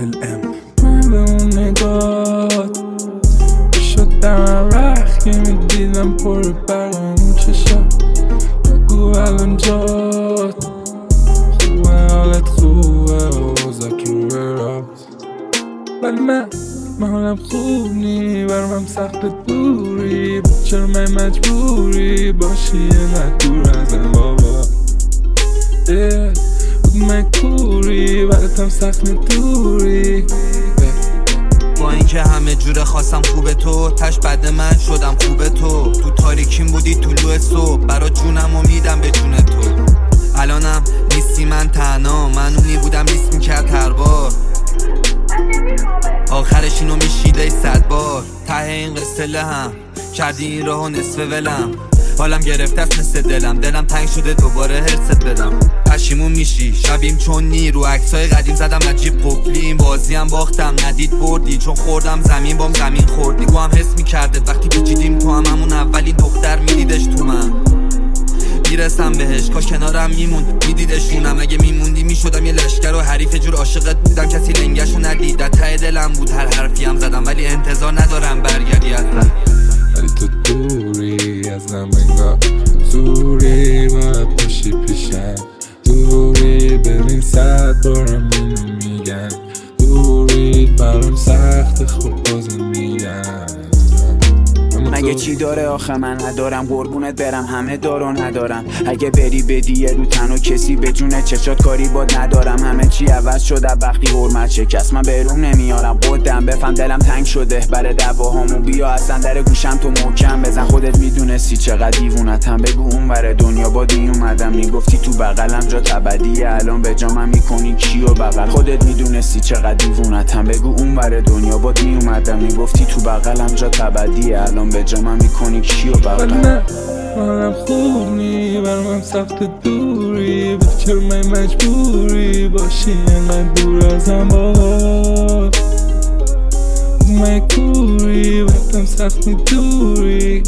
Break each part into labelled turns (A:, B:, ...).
A: LLM. من به اون نگات شدم رخ که میدیدم پر برام چشا. بگو الان جات خوبه، حالت خوبه و وزاک روی راست. ولی من حالم خوب نی، برام سخت دوری. چرا من مجبوری باشی اینقدر دور ازم بابا؟ من کوری براتم سخت دوری.
B: با اینکه همه جوره خواستم خوبه تو، تش بد من شدم خوبه تو. تو تاریکیم بودی طلوع صبح، برا جونم و میدم به جون تو. الانم نیستی من تنها، من اونی بودم لیست میکرد هر بار. آخرش اینو میشیده 100 بار. ته این قصه هم کردی این راهو نصف ولم. حالم گرفته است مثل دلم تنگ شده دوباره هرست بدم. پشیمون میشی شبیم چون نی رو عکسای قدیم زدم نجیب قفلی. این بازی هم باختم ندید بردی، چون خوردم زمین بام زمین خوردی. گو هم حس میکرده وقتی پیچیدیم تو هم همون اولی دختر میدیدش تو من. میرسم بهش کاش کنارم میموند میدیدشونم. اگه میموندی میشدم یه لشکر و حریف جور عاشقت بودم. کسی لنگشو ندید در ته دلم بود هر حرفی هم زدم. ولی انتظار ندارم برگردی اصلا.
A: ولی تو دوری ازم انگار زوری باید باشی پیشم. دوری ببین 100 بارم اینو میگن. دوری برام سخت خوب بازم میگن.
C: مگه چی داره آخه من ندارم؟ قربونت برم همه دارو ندارم. اگه بری بدی یه رو تن و کسی به جونه چشات کاری باد ندارم. همه چی عوض شده وقتی حرمت شکست. من بیرون نمیارم قدم بفهم دلم تنگ شده برای دعواهامو. بیا اصلا در گوشم تو محکم بزن. خودت میدونستی چقدر دیوونتم. بگو اون ور دنیا بادی اومدم. میگفتی تو بغلم جا ابدیه، الان به جا من میکنی کیو بغل. خودت میدونستی چقدر دیوونتم. بگو اون ور دنیا بادی اومدم. میگفتی تو بغلم جا ابدیه، الان به جا من میکنی کیو بغل.
A: من حالم خوب نی، برام سخت دوری. چرا من مجبوری باشی اینقدر دور ازم بابا؟ من کوری براتم سخت دوری.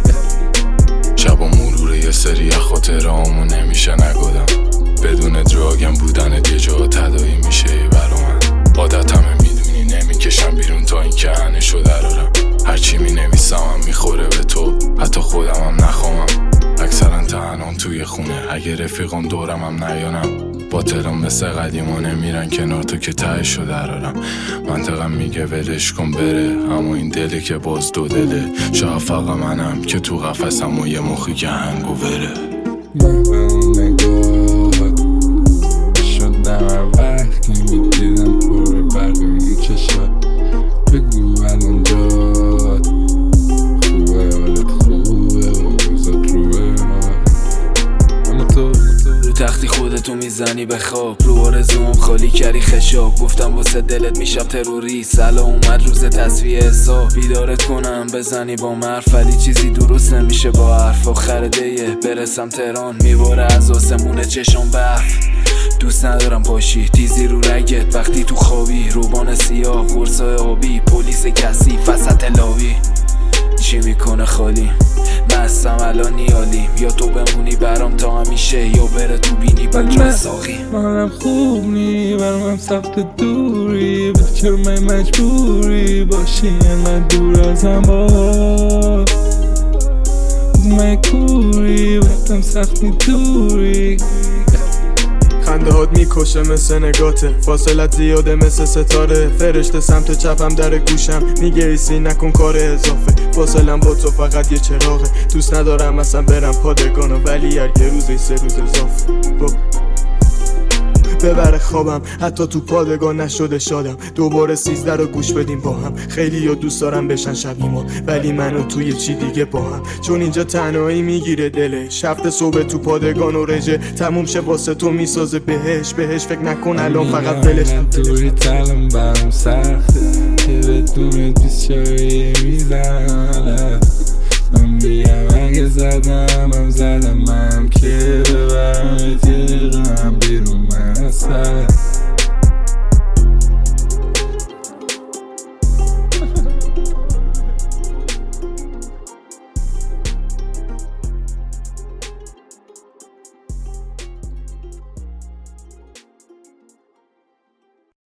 D: شبا مرور یه سری خاطرامو نمیشه نگادم. بدون دراگم بودن یه جا تدایی میشه برا من. عادتمه میدونی نمیکشم بیرون تا این که هنشو درارم. هرچی می نویسم هم میخوره به تو، حتی خودم هم نخوامم. اکثرا تنهام توی خونه، اگه رفیقام دورم هم نیانم. باطلم مثل قدیما نمیرن کنار تو که تهشو درارم. منطقم میگه ولش کن بره، اما این دلی که باز دو دله. شاید فقط منم که تو قفسم و یه مخی که هنگو بره.
A: من به اون نگاه شدم هر وقت که میدیدم پر برقم چشات. بگو الان جات خوبه، حالت خوبه و وزاک روی راست. اما تو
E: رو تختی خودتو میزنی به خواب. رو آرزوام خالی کردی خشاب. گفتم واسه دلت میشم تروری. سلا اومد روز تصفیه حساب. بیدارت کنم بزنی با مرف، ولی چیزی درست نمیشه با حرف. آخر دیه برسم تهران میباره از آسمون چشم برف. دوست ندارم باشی تیزی رو رگت وقتی تو خوابی. روبان سیاه قرصای آبی، پلیس کثیف وسط لاوی. چی میکنه خالی مستم الان نیالیم. یا تو بمونی برام تا همیشه، یا بره تو بینی با جای ساقی.
A: حالم خوب نی، برام سخت دوری. چرا من مجبوری باشی اینقدر دور ازم بابا؟ من کوری براتم سخت دوری.
F: خنده هات میکشه مثل نگاته، فاصلت زیاده مثل ستاره. فرشته سمت چپم در گوشم میگه ایسی نکن کار اضافه. فاصلم با تو فقط یه چراغه. دوست ندارم اصلا برم پادگانو، ولی هر یه روز 3 روز اضافه. ببره خوابم حتی تو پادگان نشده شادم. دوباره 13 رو گوش بدیم با هم. خیلی یا دوست دارم بشن شبیه ما، ولی منو توی چی دیگه با هم. چون اینجا تنهایی میگیره دلش. هفته صبح تو پادگان و رژه تموم شه واسه تو میسازه بهش فکر نکن الان فقط ولش.
A: من دوری تلم برام سخته که بدون